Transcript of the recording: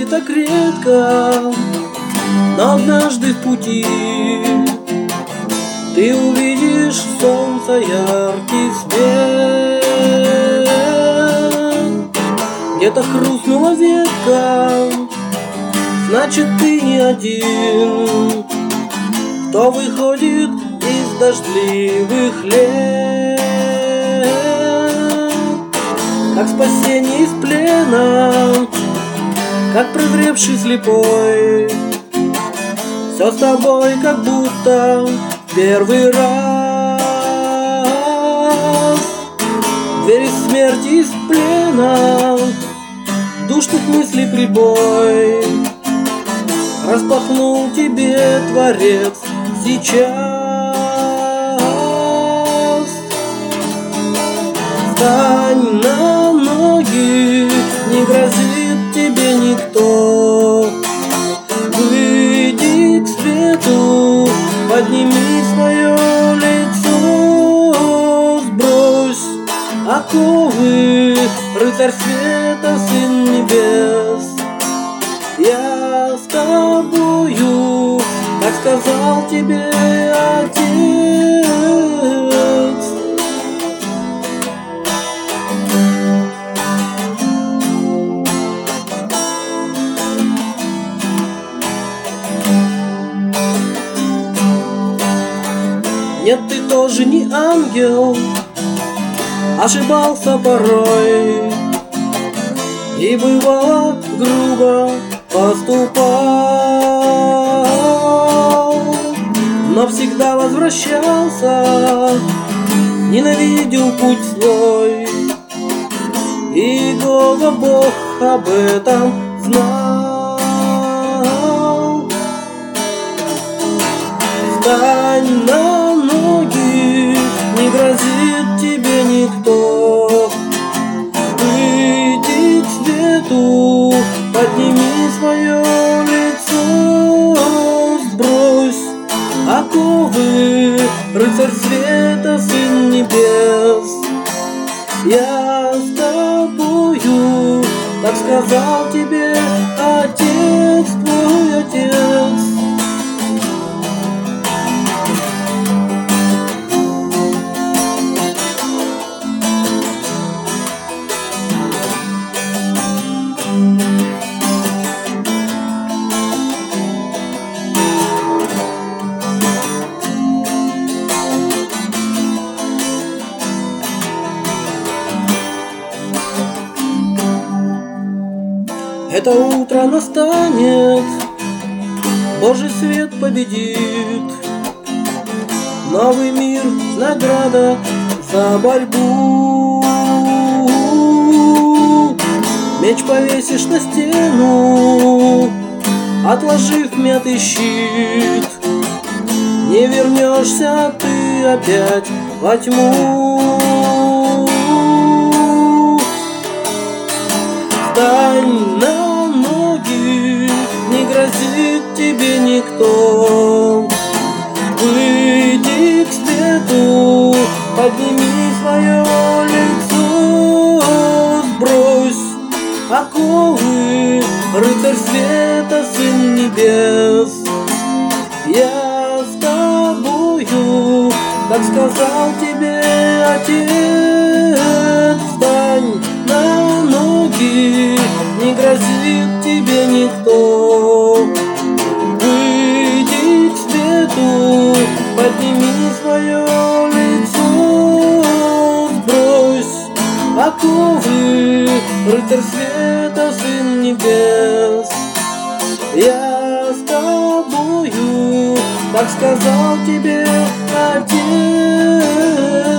свете так редко, но однажды в пути ты увидишь солнце, яркий свет. Где-то хрустнула ветка, значит ты не один, кто выходит из дождливых лет. Как спасение из плена, как прозревший слепой, все с тобой как будто первый раз. Дверь из смерти, из плена, душных мыслей прибой распахнул тебе Творец сейчас. Встань на ноги, не грозит тебе никто. Выйди к свету, подними свое лицо. Сбрось оковы, рыцарь света, сын небес. Я с тобою, как сказал тебе Отец. Нет, ты тоже не ангел, ошибался порой и бывало грубо поступал, но всегда возвращался, ненавидел путь свой, и Голова Бог об этом знал. Встань на ноги, не грозит тебе никто. Выйди к свету, подними свое лицо. Сбрось оковы, рыцарь света, сын небес. Я с тобою, так сказал тебе Отец, твой Отец. Это утро настанет, Божий свет победит. Новый мир, награда за борьбу. Меч повесишь на стену, отложив мятый щит. Не вернешься ты опять во тьму. Встань на ноги, не грозит тебе никто. Выйди к свету, подними свое лицо. Сбрось оковы, рыцарь света, сын небес. Я с тобою, как сказал тебе Отец. Встань на ноги, не грозит тебе никто. Выйди к свету, подними свое лицо. Сбрось оковы, рыцарь света, сын небес. Я с тобою, так сказал тебе Отец.